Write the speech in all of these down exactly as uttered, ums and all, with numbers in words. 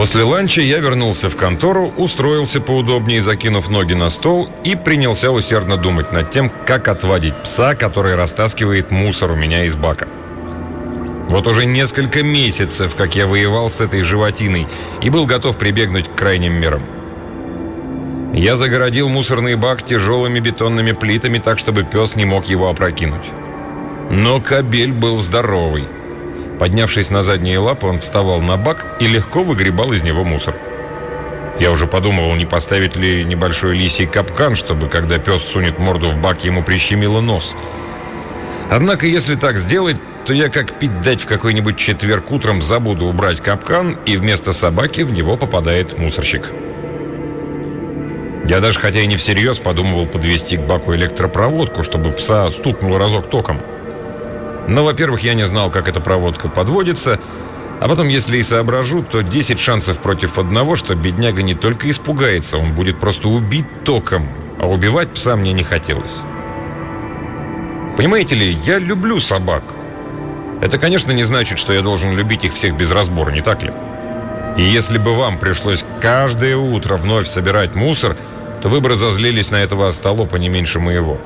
После ланча я вернулся в контору, устроился поудобнее, закинув ноги на стол, и принялся усердно думать над тем, как отвадить пса, который растаскивает мусор у меня из бака. Вот уже несколько месяцев, как я воевал с этой животиной и был готов прибегнуть к крайним мерам. Я загородил мусорный бак тяжелыми бетонными плитами так, чтобы пес не мог его опрокинуть. Но кобель был здоровый. Поднявшись на задние лапы, он вставал на бак и легко выгребал из него мусор. Я уже подумывал, не поставить ли небольшой лисий капкан, чтобы, когда пес сунет морду в бак, ему прищемило нос. Однако, если так сделать, то я, как пить дать, в какой-нибудь четверг утром забуду убрать капкан, и вместо собаки в него попадает мусорщик. Я даже, хотя и не всерьез, подумывал подвести к баку электропроводку, чтобы пса стукнул разок током. Но, во-первых, я не знал, как эта проводка подводится, а потом, если и соображу, то десять шансов против одного, что бедняга не только испугается, он будет просто убит током, а убивать пса мне не хотелось. Понимаете ли, я люблю собак. Это, конечно, не значит, что я должен любить их всех без разбора, не так ли? И если бы вам пришлось каждое утро вновь собирать мусор, то вы бы разозлились на этого остолопа не меньше моего.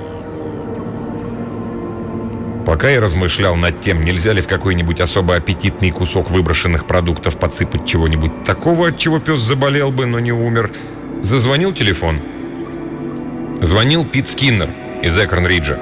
Пока я размышлял над тем, нельзя ли в какой-нибудь особо аппетитный кусок выброшенных продуктов подсыпать чего-нибудь такого, от чего пес заболел бы, но не умер, зазвонил телефон. Звонил Пит Скиннер из Экорн-Риджа.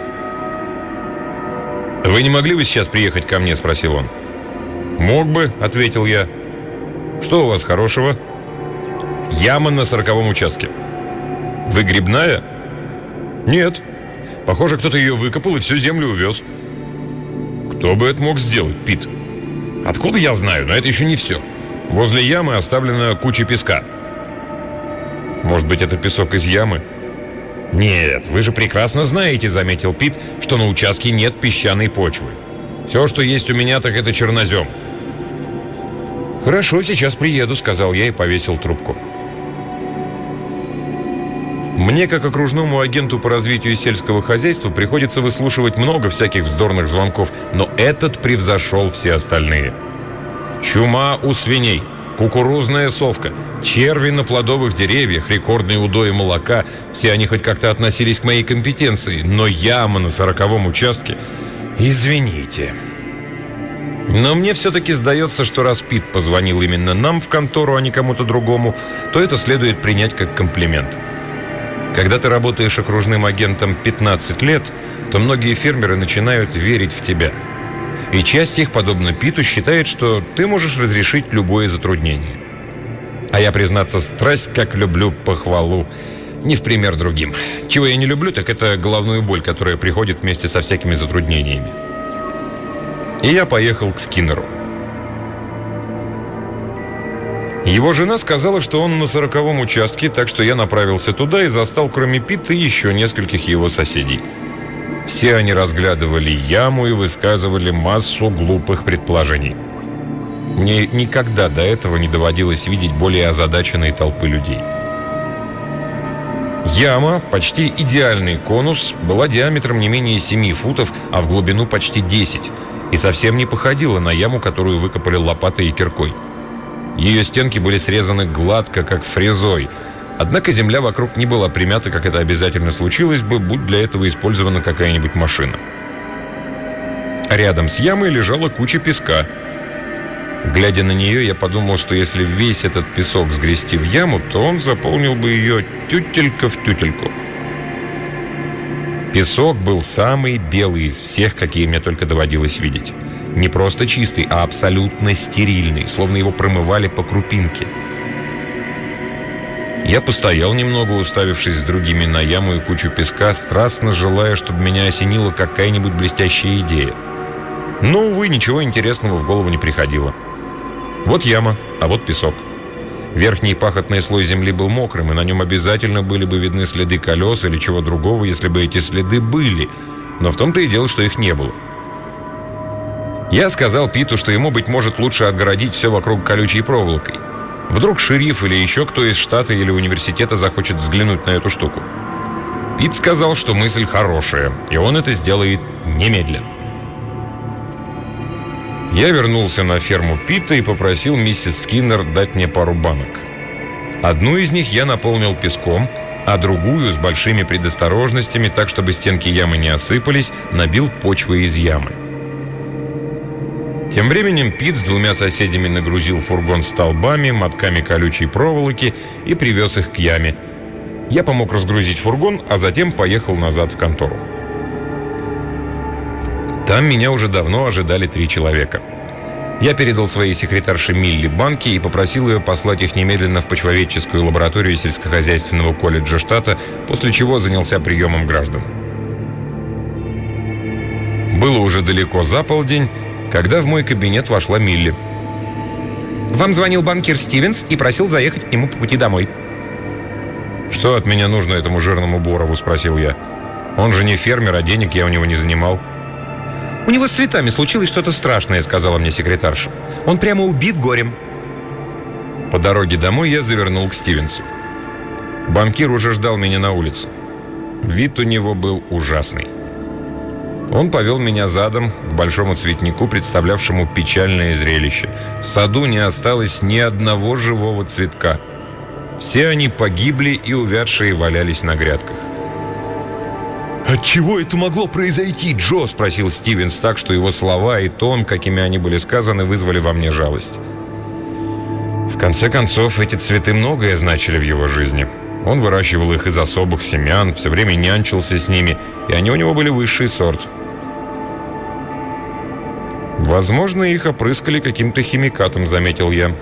«Вы не могли бы сейчас приехать ко мне?» – спросил он. «Мог бы», – ответил я. «Что у вас хорошего?» «Яма на сороковом участке». «Выгребная?» «Нет. Похоже, кто-то ее выкопал и всю землю увез». «Кто бы это мог сделать, Пит?» «Откуда я знаю, но это еще не все. Возле ямы оставлена куча песка». «Может быть, это песок из ямы?» «Нет, вы же прекрасно знаете, — заметил Пит, — что на участке нет песчаной почвы. Все, что есть у меня, так это чернозем». «Хорошо, сейчас приеду», — сказал я и повесил трубку. Мне, как окружному агенту по развитию сельского хозяйства, приходится выслушивать много всяких вздорных звонков, но этот превзошел все остальные. Чума у свиней, кукурузная совка, черви на плодовых деревьях, рекордные удои молока — все они хоть как-то относились к моей компетенции, но яма на сороковом участке... Извините. Но мне все-таки сдается, что раз Пит позвонил именно нам в контору, а не кому-то другому, то это следует принять как комплимент. Когда ты работаешь окружным агентом пятнадцать лет, то многие фермеры начинают верить в тебя. И часть их, подобно Питу, считает, что ты можешь разрешить любое затруднение. А я, признаться, страсть как люблю похвалу, не в пример другим. Чего я не люблю, так это головную боль, которая приходит вместе со всякими затруднениями. И я поехал к Скиннеру. Его жена сказала, что он на сороковом участке, так что я направился туда и застал, кроме Пита, еще нескольких его соседей. Все они разглядывали яму и высказывали массу глупых предположений. Мне никогда до этого не доводилось видеть более озадаченные толпы людей. Яма, почти идеальный конус, была диаметром не менее семи футов, а в глубину почти десять, и совсем не походила на яму, которую выкопали лопатой и киркой. Ее стенки были срезаны гладко, как фрезой. Однако земля вокруг не была примята, как это обязательно случилось бы, будь для этого использована какая-нибудь машина. Рядом с ямой лежала куча песка. Глядя на нее, я подумал, что если весь этот песок сгрести в яму, то он заполнил бы ее тютелька в тютельку. Песок был самый белый из всех, какие мне только доводилось видеть. Не просто чистый, а абсолютно стерильный, словно его промывали по крупинке. Я постоял немного, уставившись с другими на яму и кучу песка, страстно желая, чтобы меня осенила какая-нибудь блестящая идея. Но, увы, ничего интересного в голову не приходило. Вот яма, а вот песок. Верхний пахотный слой земли был мокрым, и на нем обязательно были бы видны следы колес или чего другого, если бы эти следы были. Но в том-то и дело, что их не было. Я сказал Питу, что ему, быть может, лучше отгородить все вокруг колючей проволокой. Вдруг шериф или еще кто из штата или университета захочет взглянуть на эту штуку. Пит сказал, что мысль хорошая, и он это сделает немедленно. Я вернулся на ферму Пита и попросил миссис Скиннер дать мне пару банок. Одну из них я наполнил песком, а другую, с большими предосторожностями, так чтобы стенки ямы не осыпались, набил почвой из ямы. Тем временем Пит с двумя соседями нагрузил фургон столбами, мотками колючей проволоки и привез их к яме. Я помог разгрузить фургон, а затем поехал назад в контору. Там меня уже давно ожидали три человека. Я передал своей секретарше Милли банки и попросил ее послать их немедленно в почвоведческую лабораторию сельскохозяйственного колледжа штата, после чего занялся приемом граждан. Было уже далеко за полдень, когда в мой кабинет вошла Милли. «Вам звонил банкир Стивенс и просил заехать к нему по пути домой». «Что от меня нужно этому жирному Борову?» – спросил я. «Он же не фермер, а денег я у него не занимал». «У него с цветами случилось что-то страшное», – сказала мне секретарша. «Он прямо убит горем». По дороге домой я завернул к Стивенсу. Банкир уже ждал меня на улице. Вид у него был ужасный. Он повел меня задом к большому цветнику, представлявшему печальное зрелище. В саду не осталось ни одного живого цветка. Все они погибли и увядшие валялись на грядках. «Отчего это могло произойти, Джо?» – спросил Стивенс так, что его слова и тон, какими они были сказаны, вызвали во мне жалость. В конце концов, эти цветы многое значили в его жизни. Он выращивал их из особых семян, все время нянчился с ними, и они у него были высший сорт. «Возможно, их опрыскали каким-то химикатом», — заметил я.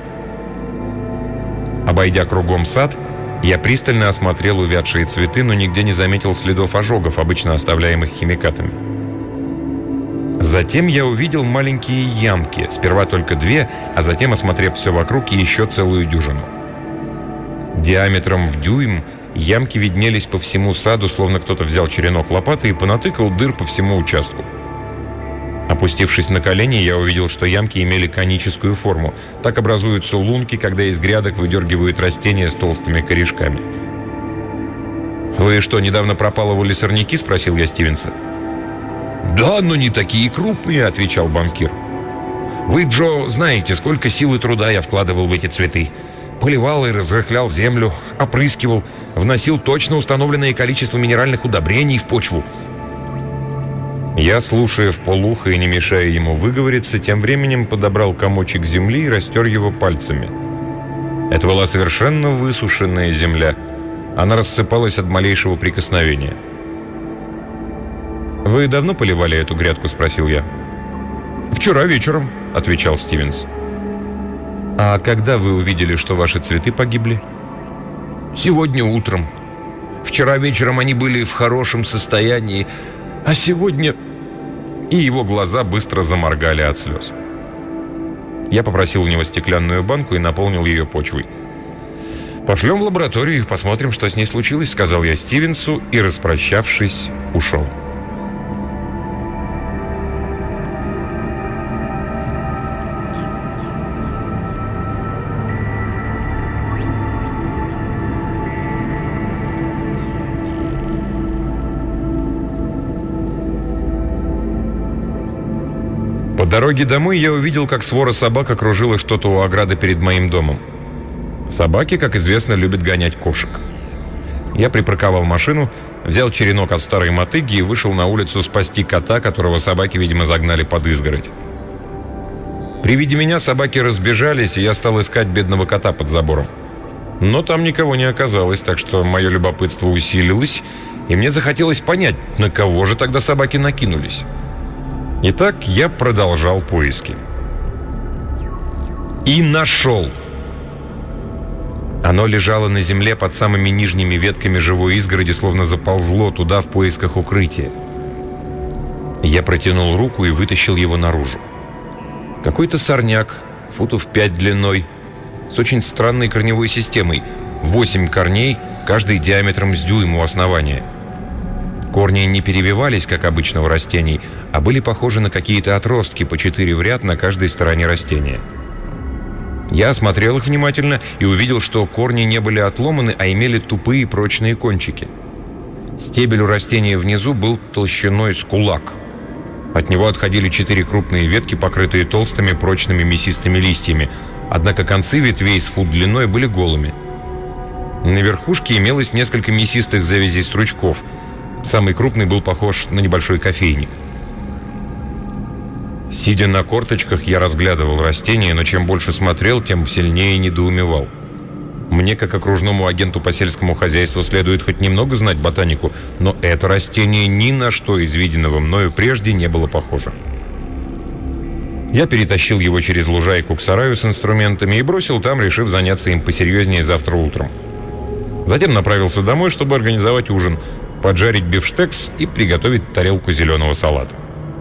Обойдя кругом сад, я пристально осмотрел увядшие цветы, но нигде не заметил следов ожогов, обычно оставляемых химикатами. Затем я увидел маленькие ямки, сперва только две, а затем, осмотрев все вокруг, еще целую дюжину. Диаметром в дюйм ямки виднелись по всему саду, словно кто-то взял черенок лопаты и понатыкал дыр по всему участку. Опустившись на колени, я увидел, что ямки имели коническую форму. Так образуются лунки, когда из грядок выдергивают растения с толстыми корешками. «Вы что, недавно пропалывали сорняки?» – спросил я Стивенса. «Да, но не такие крупные», – отвечал банкир. «Вы, Джо, знаете, сколько сил и труда я вкладывал в эти цветы. Поливал и разрыхлял землю, опрыскивал, вносил точно установленное количество минеральных удобрений в почву». Я, слушая вполуха и не мешая ему выговориться, тем временем подобрал комочек земли и растер его пальцами. Это была совершенно высушенная земля. Она рассыпалась от малейшего прикосновения. «Вы давно поливали эту грядку?» – спросил я. «Вчера вечером», – отвечал Стивенс. «А когда вы увидели, что ваши цветы погибли?» «Сегодня утром. Вчера вечером они были в хорошем состоянии, а сегодня...» И его глаза быстро заморгали от слез. Я попросил у него стеклянную банку и наполнил ее почвой. «Пошлем в лабораторию и посмотрим, что с ней случилось», — сказал я Стивенсу и, распрощавшись, ушел. По дороге домой я увидел, как свора собак окружила что-то у ограды перед моим домом. Собаки, как известно, любят гонять кошек. Я припарковал машину, взял черенок от старой мотыги и вышел на улицу спасти кота, которого собаки, видимо, загнали под изгородь. При виде меня собаки разбежались, и я стал искать бедного кота под забором. Но там никого не оказалось, так что мое любопытство усилилось, и мне захотелось понять, на кого же тогда собаки накинулись. Итак, я продолжал поиски. И нашел. Оно лежало на земле под самыми нижними ветками живой изгороди, словно заползло туда в поисках укрытия. Я протянул руку и вытащил его наружу. Какой-то сорняк, футов пять длиной, с очень странной корневой системой. Восемь корней, каждый диаметром с дюйм у основания. Корни не перевивались, как обычно у растений, а были похожи на какие-то отростки по четыре в ряд на каждой стороне растения. Я осмотрел их внимательно и увидел, что корни не были отломаны, а имели тупые прочные кончики. Стебель у растения внизу был толщиной с кулак. От него отходили четыре крупные ветки, покрытые толстыми, прочными, мясистыми листьями, однако концы ветвей с фут длиной были голыми. На верхушке имелось несколько мясистых завязей стручков. Самый крупный был похож на небольшой кофейник. Сидя на корточках, я разглядывал растения, но чем больше смотрел, тем сильнее недоумевал. Мне, как окружному агенту по сельскому хозяйству, следует хоть немного знать ботанику, но это растение ни на что из виденного мною прежде не было похоже. Я перетащил его через лужайку к сараю с инструментами и бросил там, решив заняться им посерьезнее завтра утром. Затем направился домой, чтобы организовать ужин, поджарить бифштекс и приготовить тарелку зеленого салата.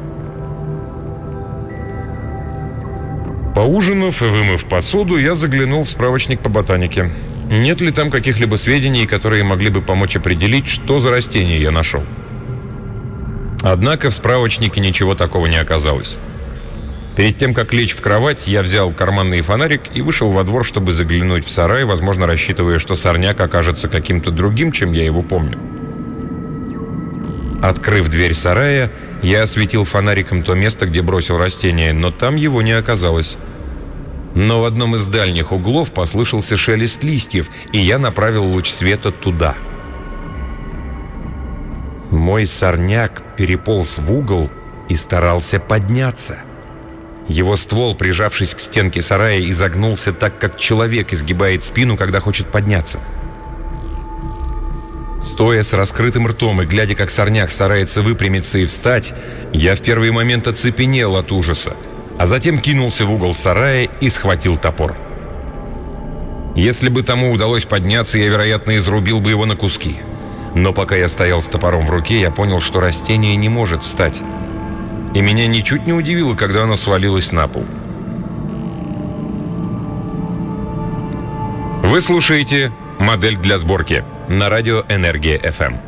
Поужинав и вымыв посуду, я заглянул в справочник по ботанике. Нет ли там каких-либо сведений, которые могли бы помочь определить, что за растение я нашел? Однако в справочнике ничего такого не оказалось. Перед тем, как лечь в кровать, я взял карманный фонарик и вышел во двор, чтобы заглянуть в сарай, возможно, рассчитывая, что сорняк окажется каким-то другим, чем я его помню. Открыв дверь сарая, я осветил фонариком то место, где бросил растение, но там его не оказалось. Но в одном из дальних углов послышался шелест листьев, и я направил луч света туда. Мой сорняк переполз в угол и старался подняться. Его ствол, прижавшись к стенке сарая, изогнулся так, как человек изгибает спину, когда хочет подняться. Стоя с раскрытым ртом и глядя, как сорняк старается выпрямиться и встать, я в первый момент оцепенел от ужаса, а затем кинулся в угол сарая и схватил топор. Если бы тому удалось подняться, я, вероятно, изрубил бы его на куски. Но пока я стоял с топором в руке, я понял, что растение не может встать. И меня ничуть не удивило, когда оно свалилось на пол. Вы слушаете «Модель для сборки» на радио «Энергия-эф эм».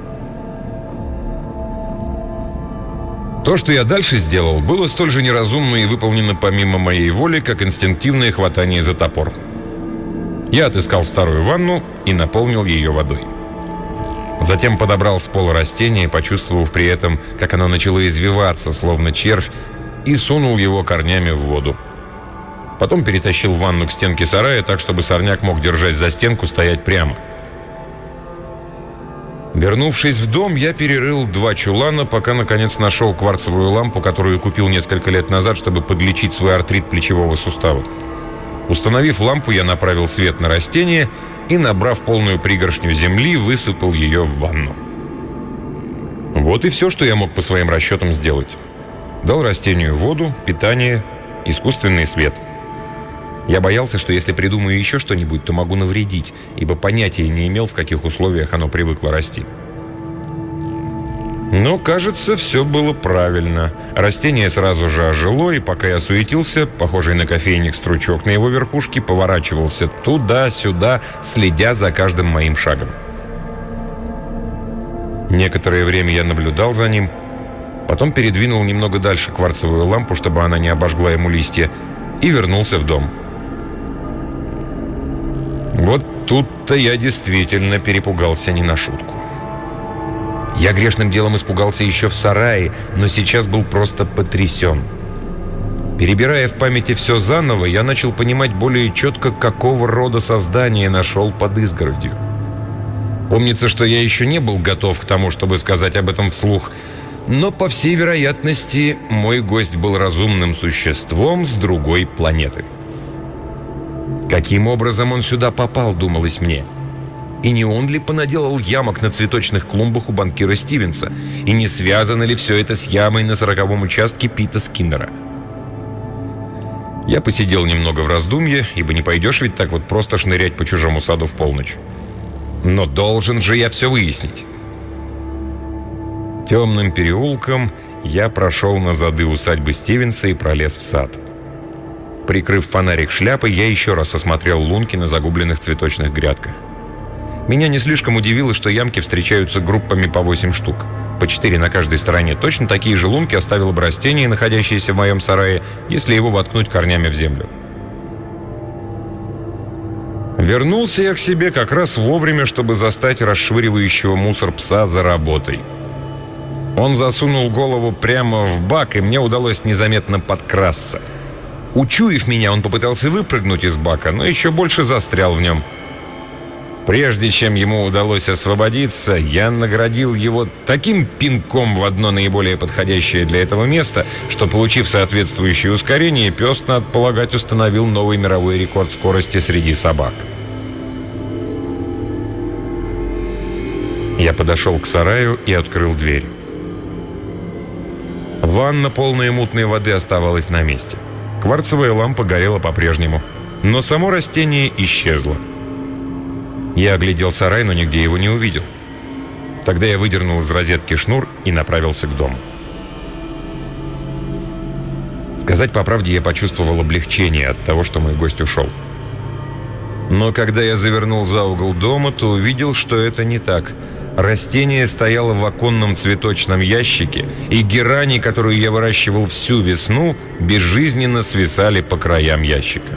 То, что я дальше сделал, было столь же неразумно и выполнено помимо моей воли, как инстинктивное хватание за топор. Я отыскал старую ванну и наполнил ее водой. Затем подобрал с пола растение, почувствовав при этом, как оно начало извиваться, словно червь, и сунул его корнями в воду. Потом перетащил ванну к стенке сарая, так, чтобы сорняк мог, держась за стенку, стоять прямо. Вернувшись в дом, я перерыл два чулана, пока, наконец, нашел кварцевую лампу, которую купил несколько лет назад, чтобы подлечить свой артрит плечевого сустава. Установив лампу, я направил свет на растение и, набрав полную пригоршню земли, высыпал ее в ванну. Вот и все, что я мог по своим расчетам сделать. Дал растению воду, питание, искусственный свет. Я боялся, что если придумаю еще что-нибудь, то могу навредить, ибо понятия не имел, в каких условиях оно привыкло расти. Но, кажется, все было правильно. Растение сразу же ожило, и пока я суетился, похожий на кофейник стручок на его верхушке поворачивался туда-сюда, следя за каждым моим шагом. Некоторое время я наблюдал за ним, потом передвинул немного дальше кварцевую лампу, чтобы она не обожгла ему листья, и вернулся в дом. Вот тут-то я действительно перепугался не на шутку. Я грешным делом испугался еще в сарае, но сейчас был просто потрясен. Перебирая в памяти все заново, я начал понимать более четко, какого рода создание нашел под изгородью. Помнится, что я еще не был готов к тому, чтобы сказать об этом вслух, но, по всей вероятности, мой гость был разумным существом с другой планеты. Каким образом он сюда попал, думалось мне? И не он ли понаделал ямок на цветочных клумбах у банкира Стивенса? И не связано ли все это с ямой на сороковом участке Пита Скиннера? Я посидел немного в раздумье, ибо не пойдешь ведь так вот просто шнырять по чужому саду в полночь. Но должен же я все выяснить. Темным переулком я прошел на зады усадьбы Стивенса и пролез в сад. Прикрыв фонарик шляпой, я еще раз осмотрел лунки на загубленных цветочных грядках. Меня не слишком удивило, что ямки встречаются группами по восемь штук. По четыре на каждой стороне. Точно такие же лунки оставило бы растение, находящееся в моем сарае, если его воткнуть корнями в землю. Вернулся я к себе как раз вовремя, чтобы застать расшвыривающего мусор пса за работой. Он засунул голову прямо в бак, и мне удалось незаметно подкрасться. Учуяв меня, он попытался выпрыгнуть из бака, но еще больше застрял в нем. Прежде чем ему удалось освободиться, я наградил его таким пинком в одно наиболее подходящее для этого место, что, получив соответствующее ускорение, пес, надо полагать, установил новый мировой рекорд скорости среди собак. Я подошел к сараю и открыл дверь. Ванна, полная мутной воды, оставалась на месте. Кварцевая лампа горела по-прежнему, но само растение исчезло. Я оглядел сарай, но нигде его не увидел. Тогда я выдернул из розетки шнур и направился к дому. Сказать по правде, я почувствовал облегчение от того, что мой гость ушел. Но когда я завернул за угол дома, то увидел, что это не так. Растение стояло в оконном цветочном ящике, и герани, которую я выращивал всю весну, безжизненно свисали по краям ящика.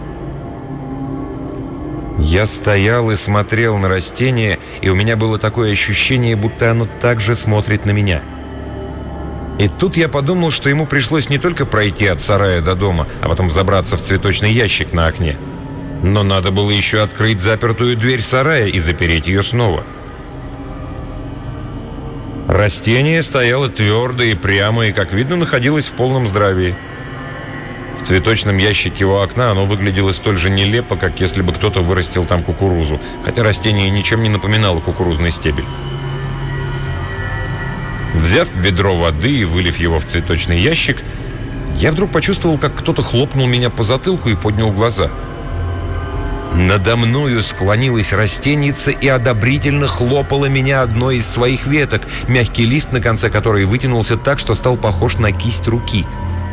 Я стоял и смотрел на растение, и у меня было такое ощущение, будто оно также смотрит на меня. И тут я подумал, что ему пришлось не только пройти от сарая до дома, а потом взобраться в цветочный ящик на окне. Но надо было еще открыть запертую дверь сарая и запереть ее снова. Растение стояло твердо и прямо, и, как видно, находилось в полном здравии. В цветочном ящике у окна оно выглядело столь же нелепо, как если бы кто-то вырастил там кукурузу, хотя растение ничем не напоминало кукурузный стебель. Взяв ведро воды и вылив его в цветочный ящик, я вдруг почувствовал, как кто-то хлопнул меня по затылку и поднял глаза. Надо мною склонилась растеница и одобрительно хлопала меня одной из своих веток, мягкий лист на конце которой вытянулся так, что стал похож на кисть руки.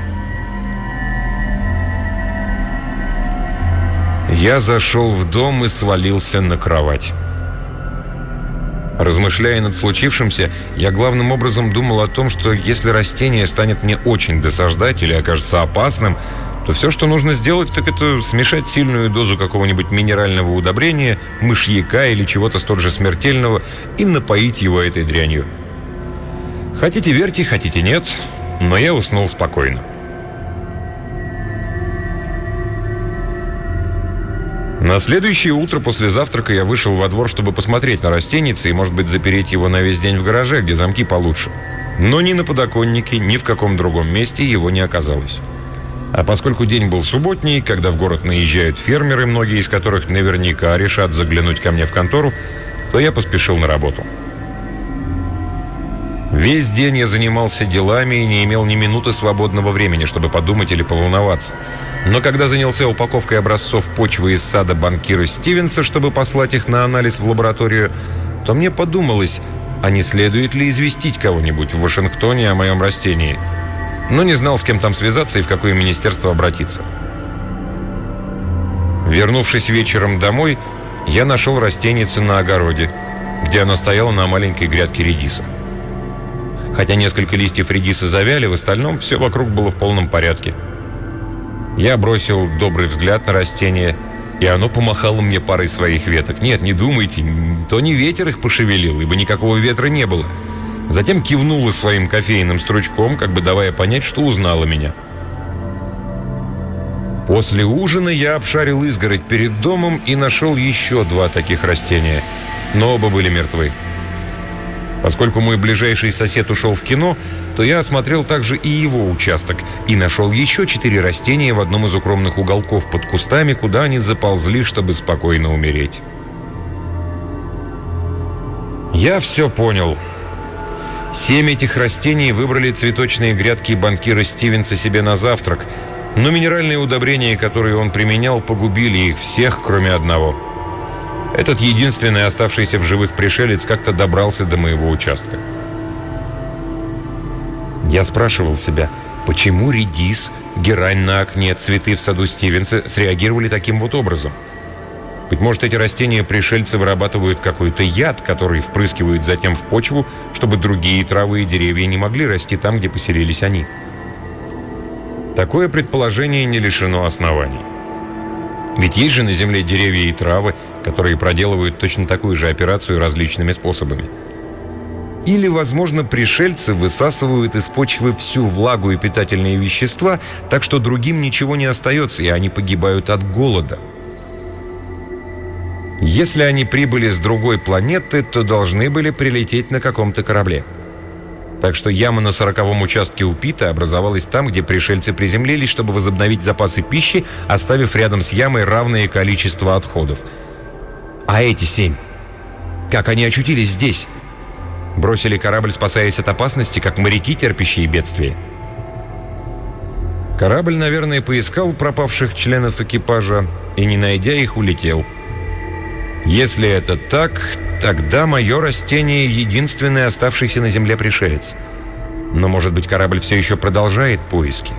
Я зашел в дом и свалился на кровать. Размышляя над случившимся, я главным образом думал о том, что если растение станет мне очень досаждать или окажется опасным, то все, что нужно сделать, так это смешать сильную дозу какого-нибудь минерального удобрения, мышьяка или чего-то столь же смертельного и напоить его этой дрянью. Хотите верьте, хотите нет, но я уснул спокойно. На следующее утро после завтрака я вышел во двор, чтобы посмотреть на растенице и, может быть, запереть его на весь день в гараже, где замки получше. Но ни на подоконнике, ни в каком другом месте его не оказалось. А поскольку день был субботний, когда в город наезжают фермеры, многие из которых наверняка решат заглянуть ко мне в контору, то я поспешил на работу. Весь день я занимался делами и не имел ни минуты свободного времени, чтобы подумать или поволноваться. Но когда занялся упаковкой образцов почвы из сада банкира Стивенса, чтобы послать их на анализ в лабораторию, то мне подумалось, а не следует ли известить кого-нибудь в Вашингтоне о моем растении. Но не знал, с кем там связаться и в какое министерство обратиться. Вернувшись вечером домой, я нашел растенице на огороде, где она стояла на маленькой грядке редиса. Хотя несколько листьев редиса завяли, в остальном все вокруг было в полном порядке. Я бросил добрый взгляд на растение, и оно помахало мне парой своих веток. Нет, не думайте, то не ветер их пошевелил, ибо никакого ветра не было. Затем кивнула своим кофейным стручком, как бы давая понять, что узнала меня. После ужина я обшарил изгородь перед домом и нашел еще два таких растения, но оба были мертвы. Поскольку мой ближайший сосед ушел в кино, то я осмотрел также и его участок и нашел еще четыре растения в одном из укромных уголков под кустами, куда они заползли, чтобы спокойно умереть. Я все понял. Семь этих растений выбрали цветочные грядки банкира Стивенса себе на завтрак, но минеральные удобрения, которые он применял, погубили их всех, кроме одного. Этот единственный оставшийся в живых пришелец как-то добрался до моего участка. Я спрашивал себя, почему редис, герань на окне, цветы в саду Стивенса среагировали таким вот образом? Быть может, эти растения пришельцы вырабатывают какой-то яд, который впрыскивают затем в почву, чтобы другие травы и деревья не могли расти там, где поселились они. Такое предположение не лишено оснований. Ведь есть же на Земле деревья и травы, которые проделывают точно такую же операцию различными способами. Или, возможно, пришельцы высасывают из почвы всю влагу и питательные вещества, так что другим ничего не остается, и они погибают от голода. Если они прибыли с другой планеты, то должны были прилететь на каком-то корабле. Так что яма на сороковом участке у Пита образовалась там, где пришельцы приземлились, чтобы возобновить запасы пищи, оставив рядом с ямой равное количество отходов. А эти семь? Как они очутились здесь? Бросили корабль, спасаясь от опасности, как моряки, терпящие бедствия? Корабль, наверное, поискал пропавших членов экипажа и, не найдя их, улетел. Если это так, тогда мое растение — единственный оставшийся на Земле пришелец. Но, может быть, корабль все еще продолжает поиски?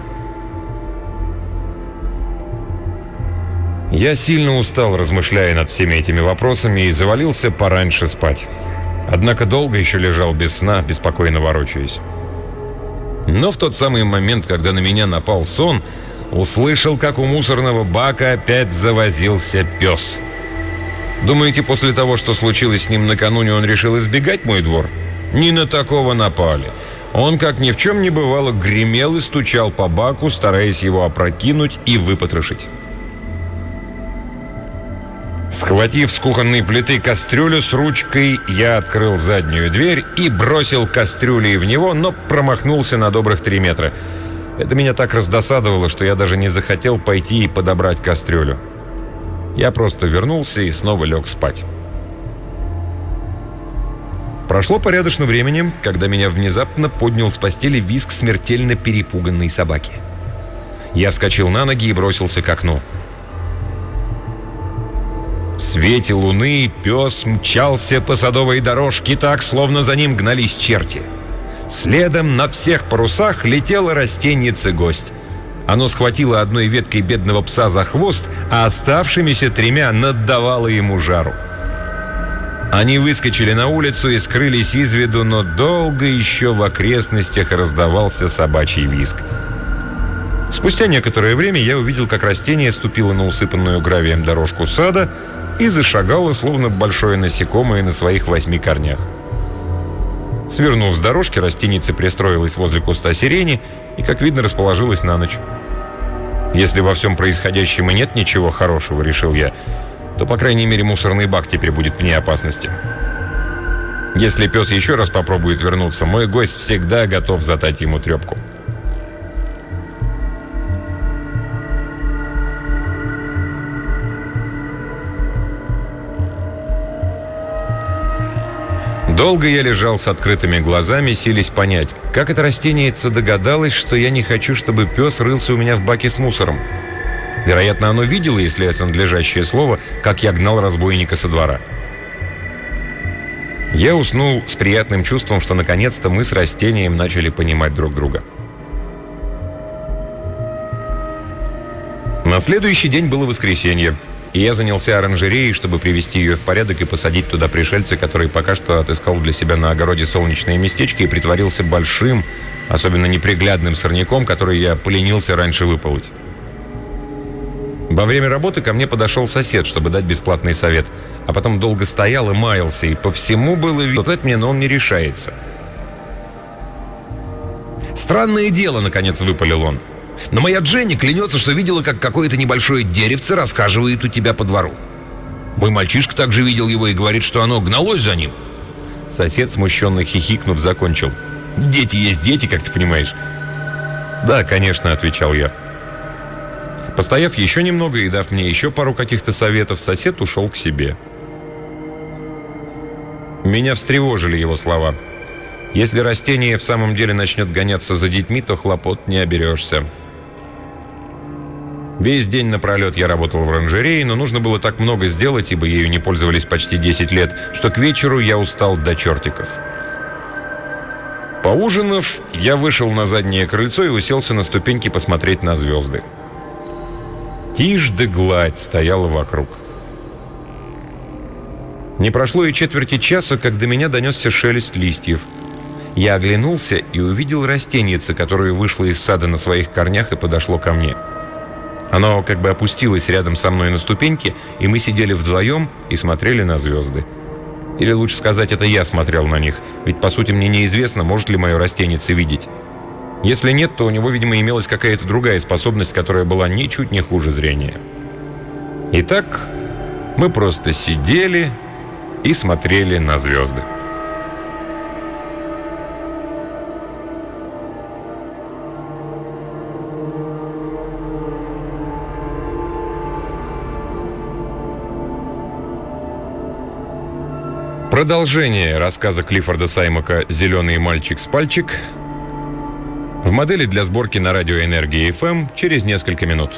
Я сильно устал, размышляя над всеми этими вопросами, и завалился пораньше спать. Однако долго еще лежал без сна, беспокойно ворочаясь. Но в тот самый момент, когда на меня напал сон, услышал, как у мусорного бака опять завозился пес. Думаете, после того, что случилось с ним накануне, он решил избегать мой двор? Не на такого напали. Он, как ни в чем не бывало, гремел и стучал по баку, стараясь его опрокинуть и выпотрошить. Схватив с кухонной плиты кастрюлю с ручкой, я открыл заднюю дверь и бросил кастрюлей в него, но промахнулся на добрых три метра. Это меня так раздосадовало, что я даже не захотел пойти и подобрать кастрюлю. Я просто вернулся и снова лег спать. Прошло порядочно времени, когда меня внезапно поднял с постели визг смертельно перепуганной собаки. Я вскочил на ноги и бросился к окну. В свете луны пес мчался по садовой дорожке так, словно за ним гнались черти. Следом на всех парусах летела растенница-гость. Оно схватило одной веткой бедного пса за хвост, а оставшимися тремя наддавало ему жару. Они выскочили на улицу и скрылись из виду, но долго еще в окрестностях раздавался собачий визг. Спустя некоторое время я увидел, как растение ступило на усыпанную гравием дорожку сада и зашагало, словно большое насекомое на своих восьми корнях. Свернув с дорожки, растеница пристроилась возле куста сирени и, как видно, расположилась на ночь. Если во всем происходящем и нет ничего хорошего, решил я, то, по крайней мере, мусорный бак теперь будет вне опасности. Если пес еще раз попробует вернуться, мой гость всегда готов задать ему трепку. Долго я лежал с открытыми глазами, силясь понять, как это растенице догадалось, что я не хочу, чтобы пес рылся у меня в баке с мусором. Вероятно, оно видело, если это надлежащее слово, как я гнал разбойника со двора. Я уснул с приятным чувством, что наконец-то мы с растением начали понимать друг друга. На следующий день было воскресенье, и я занялся оранжереей, чтобы привести ее в порядок и посадить туда пришельца, который пока что отыскал для себя на огороде солнечное местечко и притворился большим, особенно неприглядным сорняком, который я поленился раньше выполоть. Во время работы ко мне подошел сосед, чтобы дать бесплатный совет, а потом долго стоял и маялся, и по всему было видно, что мне, но он не решается. «Странное дело», — наконец выпалил он. «Но моя Дженни клянется, что видела, как какое-то небольшое деревце расхаживает у тебя по двору. Мой мальчишка также видел его и говорит, что оно гналось за ним». Сосед, смущенно хихикнув, закончил. «Дети есть дети, как ты понимаешь». «Да, конечно», — отвечал я. Постояв еще немного и дав мне еще пару каких-то советов, сосед ушел к себе. Меня встревожили его слова. Если растение в самом деле начнет гоняться за детьми, то хлопот не оберешься. Весь день напролет я работал в оранжерее, но нужно было так много сделать, ибо ею не пользовались почти десять лет, что к вечеру я устал до чертиков. Поужинав, я вышел на заднее крыльцо и уселся на ступеньки посмотреть на звезды. Тишь да гладь стояла вокруг. Не прошло и четверти часа, как до меня донесся шелест листьев. Я оглянулся и увидел растенице, которое вышло из сада на своих корнях и подошло ко мне. Оно как бы опустилось рядом со мной на ступеньки, и мы сидели вдвоем и смотрели на звезды. Или лучше сказать, это я смотрел на них, ведь по сути мне неизвестно, может ли мое растенице видеть. Если нет, то у него, видимо, имелась какая-то другая способность, которая была ничуть не хуже зрения. Итак, мы просто сидели и смотрели на звезды. Продолжение рассказа Клиффорда Саймака «Зеленый мальчик с пальчик» в модели для сборки на радио «Энергия эф эм» через несколько минут.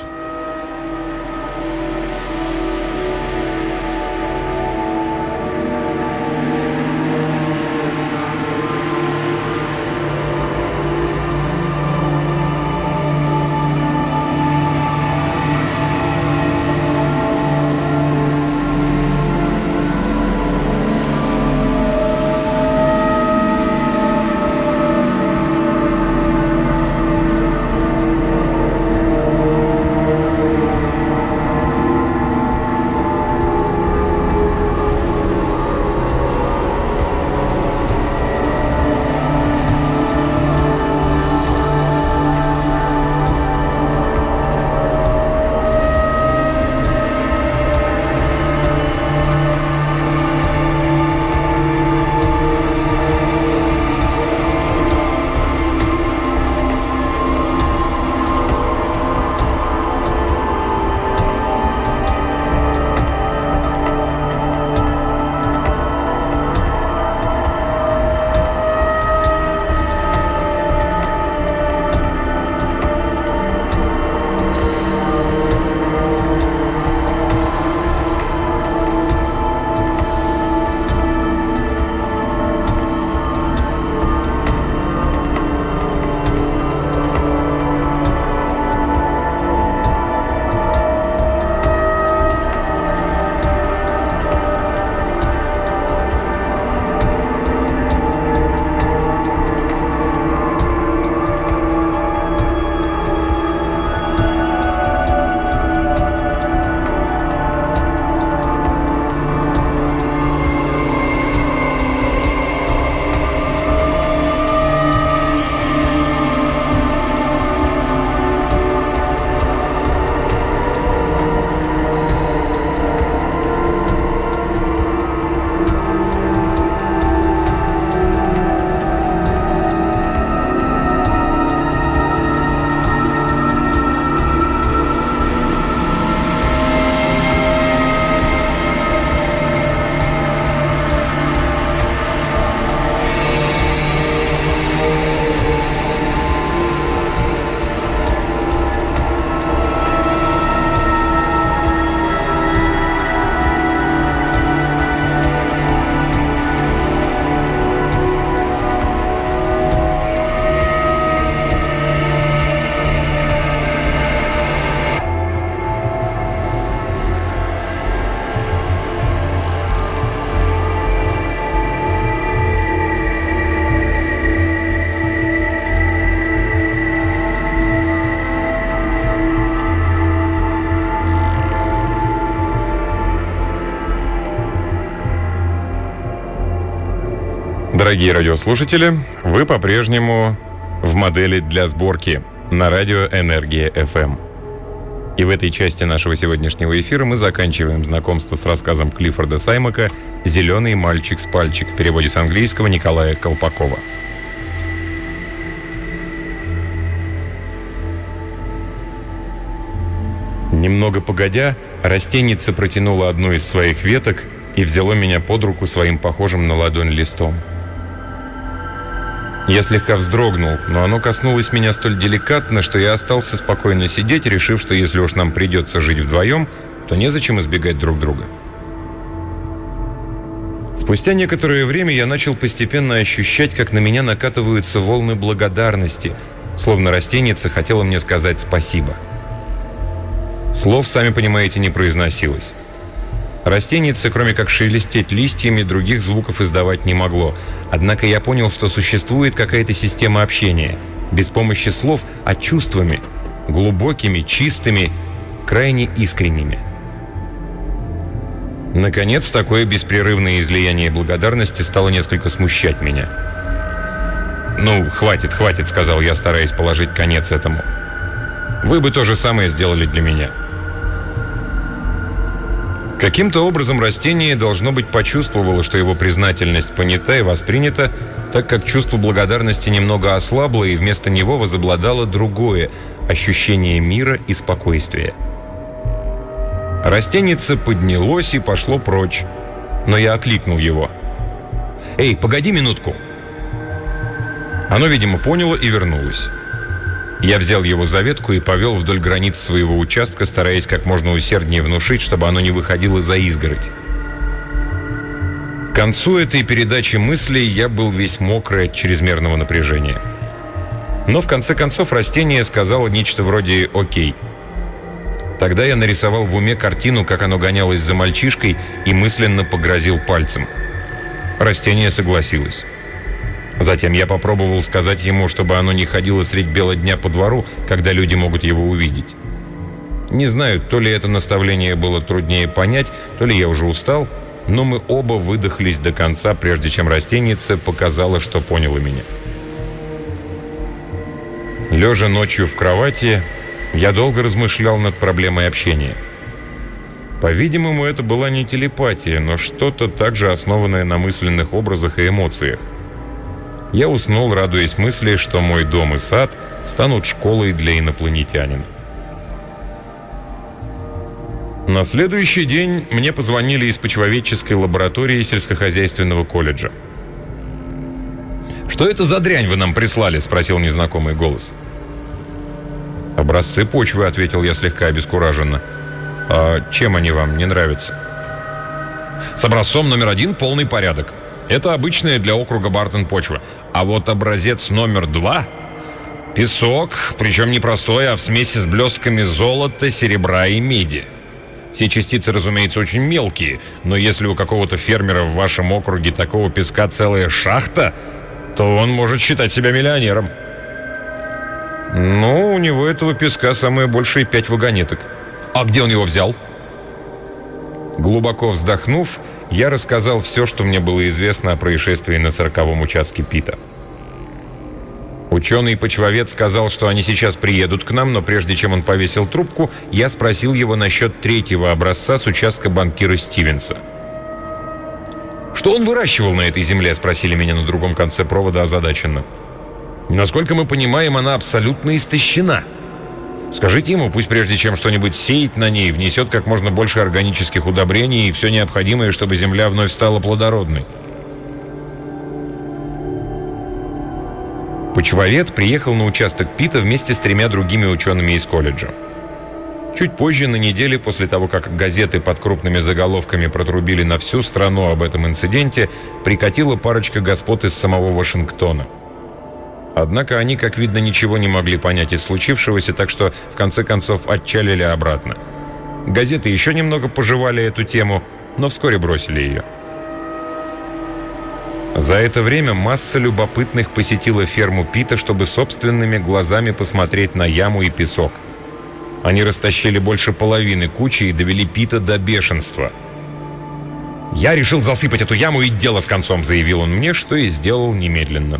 Дорогие радиослушатели, вы по-прежнему в модели для сборки на радио «Энергия эф эм». И в этой части нашего сегодняшнего эфира мы заканчиваем знакомство с рассказом Клиффорда Саймака «Зеленый мальчик с пальчик» в переводе с английского Николая Колпакова. Немного погодя, растеница протянула одну из своих веток и взяла меня под руку своим похожим на ладонь листом. Я слегка вздрогнул, но оно коснулось меня столь деликатно, что я остался спокойно сидеть, решив, что если уж нам придется жить вдвоем, то незачем избегать друг друга. Спустя некоторое время я начал постепенно ощущать, как на меня накатываются волны благодарности, словно растеница хотела мне сказать спасибо. Слов, сами понимаете, не произносилось. Растенице, кроме как шелестеть листьями, других звуков издавать не могло. Однако я понял, что существует какая-то система общения, без помощи слов, а чувствами, глубокими, чистыми, крайне искренними. Наконец, такое беспрерывное излияние благодарности стало несколько смущать меня. «Ну, хватит, хватит», — сказал я, стараясь положить конец этому. «Вы бы то же самое сделали для меня». Каким-то образом растение, должно быть, почувствовало, что его признательность понята и воспринята, так как чувство благодарности немного ослабло, и вместо него возобладало другое – ощущение мира и спокойствия. Растенице поднялось и пошло прочь, но я окликнул его. «Эй, погоди минутку!» Оно, видимо, поняло и вернулось. Я взял его за ветку и повел вдоль границ своего участка, стараясь как можно усерднее внушить, чтобы оно не выходило за изгородь. К концу этой передачи мыслей я был весь мокрый от чрезмерного напряжения. Но в конце концов растение сказало нечто вроде «Окей». Тогда я нарисовал в уме картину, как оно гонялось за мальчишкой, и мысленно погрозил пальцем. Растение согласилось. Затем я попробовал сказать ему, чтобы оно не ходило средь бела дня по двору, когда люди могут его увидеть. Не знаю, то ли это наставление было труднее понять, то ли я уже устал, но мы оба выдохлись до конца, прежде чем растенице показало, что поняло меня. Лежа ночью в кровати, я долго размышлял над проблемой общения. По-видимому, это была не телепатия, но что-то также основанное на мысленных образах и эмоциях. Я уснул, радуясь мысли, что мой дом и сад станут школой для инопланетянина. На следующий день мне позвонили из почвоведческой лаборатории сельскохозяйственного колледжа. «Что это за дрянь вы нам прислали?» — спросил незнакомый голос. «Образцы почвы», — ответил я слегка обескураженно. «А чем они вам не нравятся?» «С образцом номер один полный порядок. Это обычная для округа Бартон почва. А вот образец номер два — песок, причем не простой, а в смеси с блестками золота, серебра и меди. Все частицы, разумеется, очень мелкие, но если у какого-то фермера в вашем округе такого песка целая шахта, то он может считать себя миллионером». «Ну, у него этого песка самое большее пять вагонеток». «А где он его взял?» Глубоко вздохнув, я рассказал все, что мне было известно о происшествии на сороковом участке Пита. Ученый-почвовед сказал, что они сейчас приедут к нам, но прежде чем он повесил трубку, я спросил его насчет третьего образца с участка банкира Стивенса. «Что он выращивал на этой земле?» — спросили меня на другом конце провода озадаченно. «Насколько мы понимаем, она абсолютно истощена. Скажите ему, пусть прежде чем что-нибудь сеять на ней, внесет как можно больше органических удобрений и все необходимое, чтобы земля вновь стала плодородной». Почвовед приехал на участок Пита вместе с тремя другими учеными из колледжа. Чуть позже, на неделе, после того, как газеты под крупными заголовками протрубили на всю страну об этом инциденте, прикатила парочка господ из самого Вашингтона. Однако они, как видно, ничего не могли понять из случившегося, так что в конце концов отчалили обратно. Газеты еще немного пожевали эту тему, но вскоре бросили ее. За это время масса любопытных посетила ферму Пита, чтобы собственными глазами посмотреть на яму и песок. Они растащили больше половины кучи и довели Пита до бешенства. «Я решил засыпать эту яму и дело с концом», — заявил он мне, что и сделал немедленно.